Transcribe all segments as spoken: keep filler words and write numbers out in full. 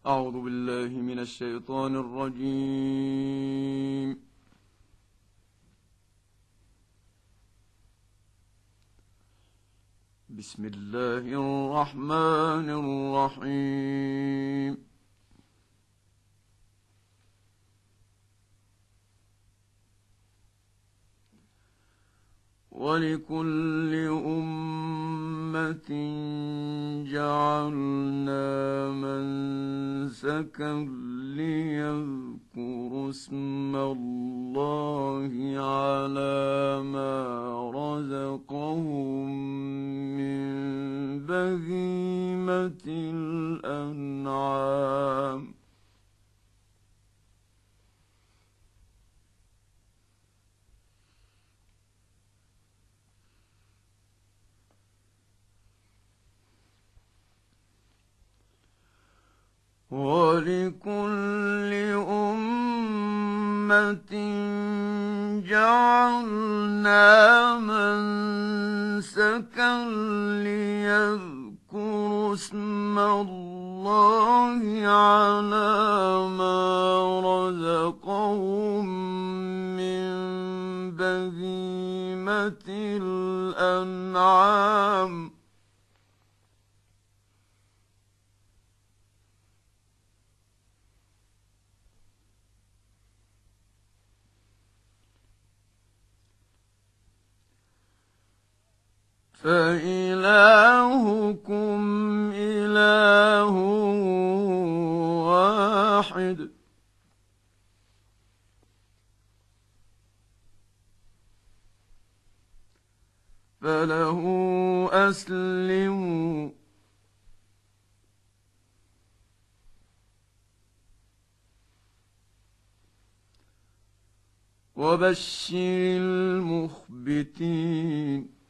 أعوذ بالله من الشيطان الرجيم. بسم الله الرحمن الرحيم. ولكل أمة جعلنا منسكا ليذكروا اسم الله على ما رزقهم من بهيمة الأنعام. ولكل أمة جعلنا منسكا ليذكروا اسم الله على ما رزقهم من بهيمة الأنعام. فإلهكم إله واحد فله أسلموا وبشر المخبتين.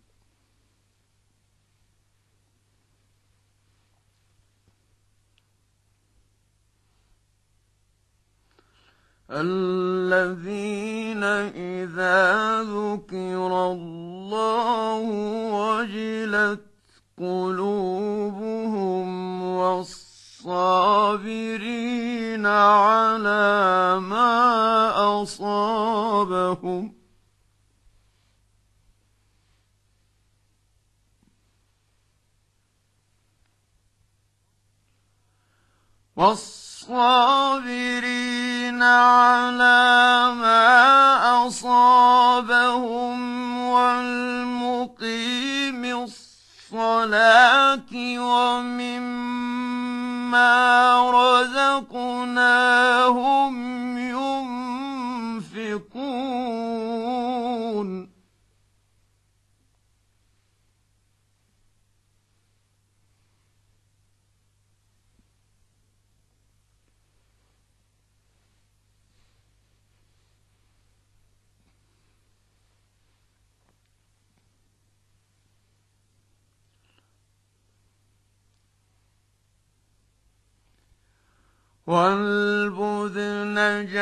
الذين إذا ذكر الله وجلت قلوبهم والصابرين على ما أصابهم والصابرين على ما أصابهم والمقيم الصلاة ومما رزقناهم ينفقون. والبدن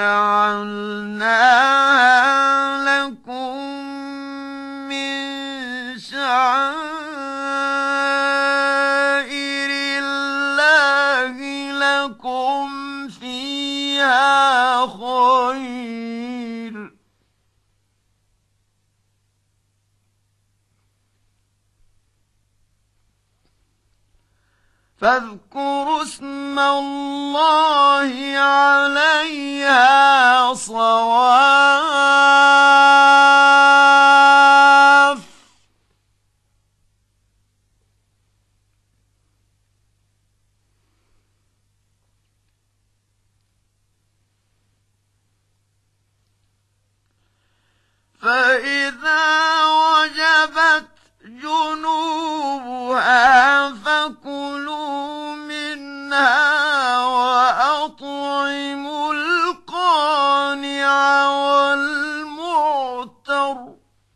جعلناها لكم من شعائر الله لكم فيها خير فاذكروا اسم الله عليها صواف فإذا وجبت جنوبها فكلوا منها وأطعموا القانع والمعتر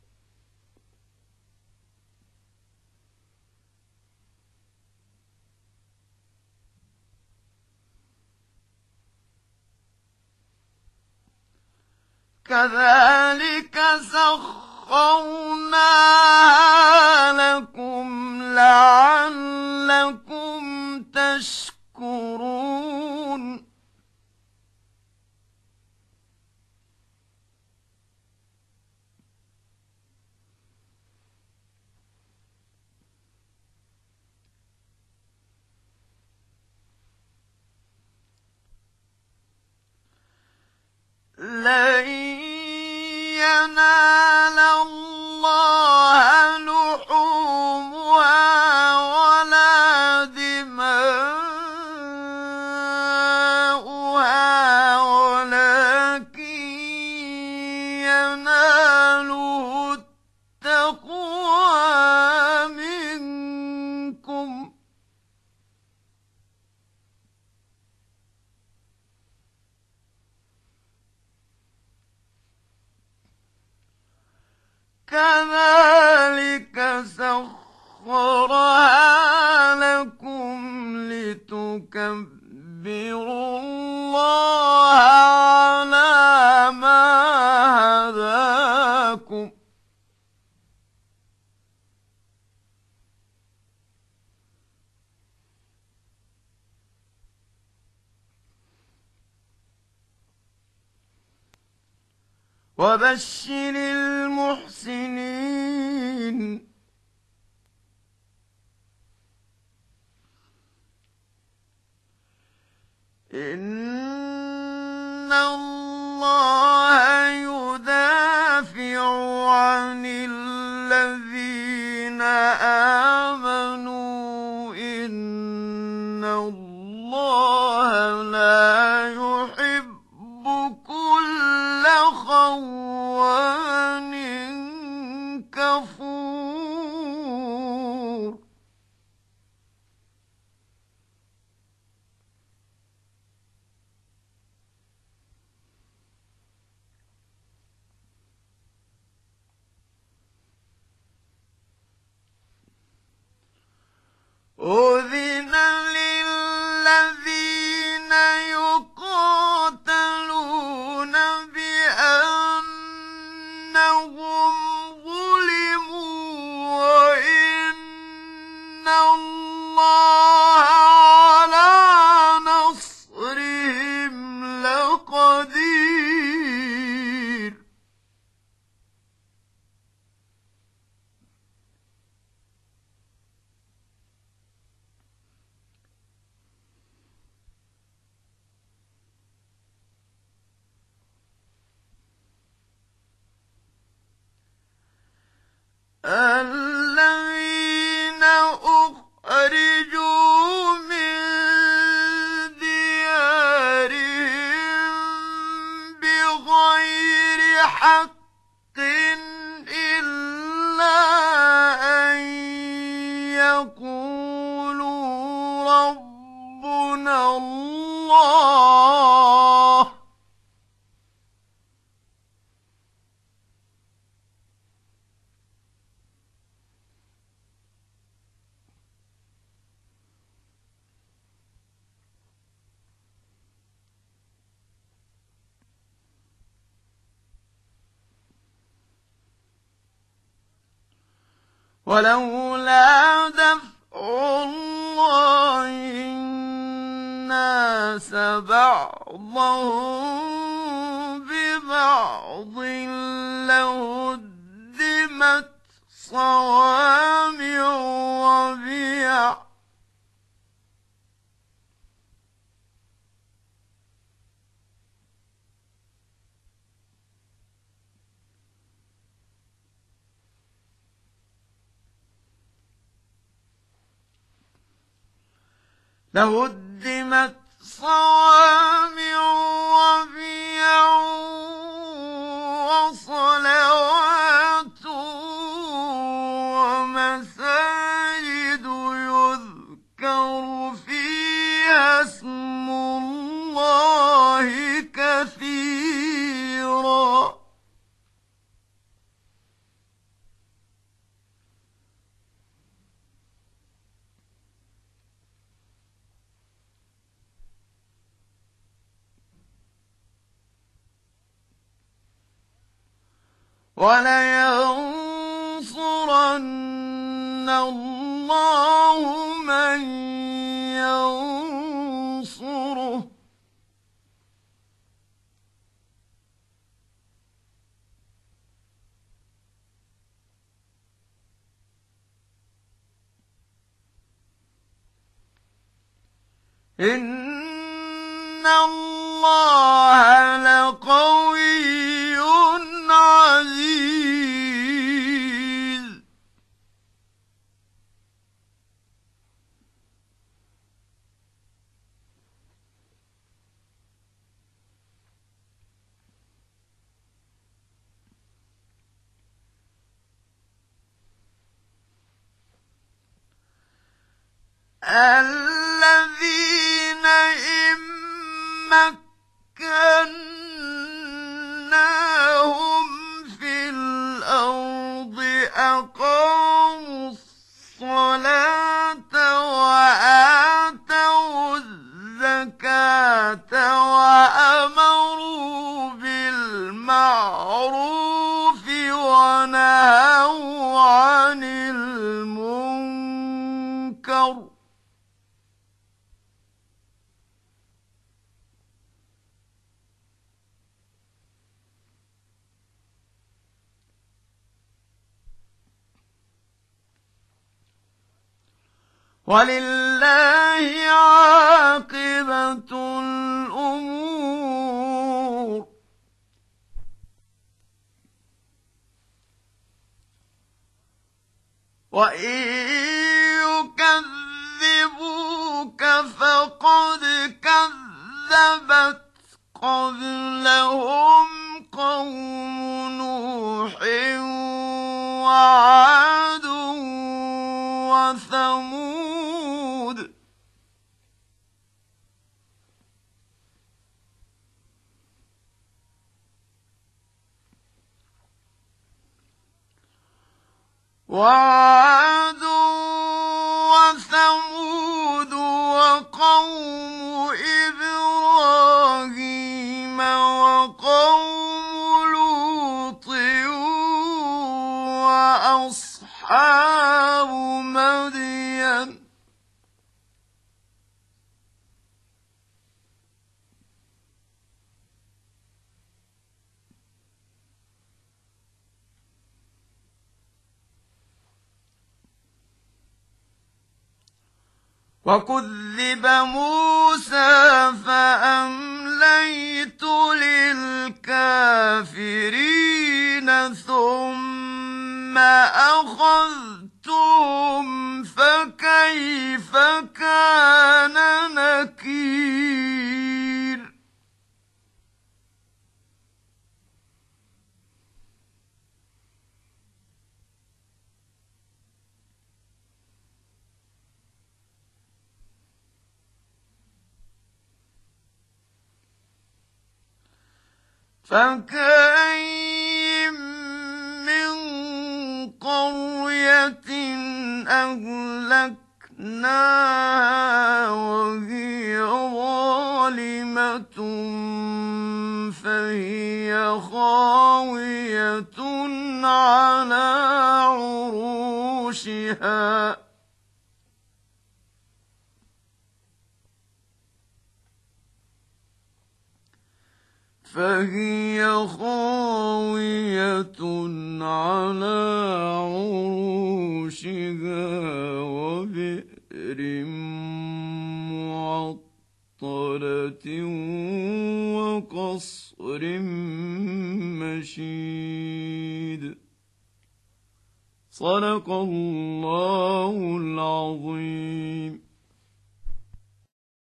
كذلك سخرناها لكم لعلكم تشكرون. كذلك سخرها لكم لتكبروا الله على ما هداكم وبشر المحسنين إن الله يدافع عن الذين آمنوا إن الله لا يحب كل خوان كفور أذن للذين يقاتلون بأنهم ظلموا وإن الله على نصرهم لقدير الذين أخرجوا من ديارهم بغير حق إلا أن يقولوا ربنا الله ولولا دفع الله الناس بعضهم ببعض لهدمت صوامع وبيع لهدمت صوامع وبيع وصلوات ومساجد يذكر فيها اسم الله كثيرا ولينصرن الله من ينصره إن الله لقوي عزيز الذين إن مكناهم في الأرض منكر ولله عاقبة الأمور وإن يكذبوك فقد كذبت قبلهم قوم نوح وعاد وثمود وعاد وثمود وقوم إبراهيم وقوم لوط وأصحاب مدين وكذب موسى فأمليت للكافرين ثم أخذتهم فكيف كان نكير فكأين من قرية أهلكناها وهي ظالمة فهي خاوية على عروشها فهي خاوية على عروشها وبئر معطلة وقصر مشيد. صدق الله العظيم.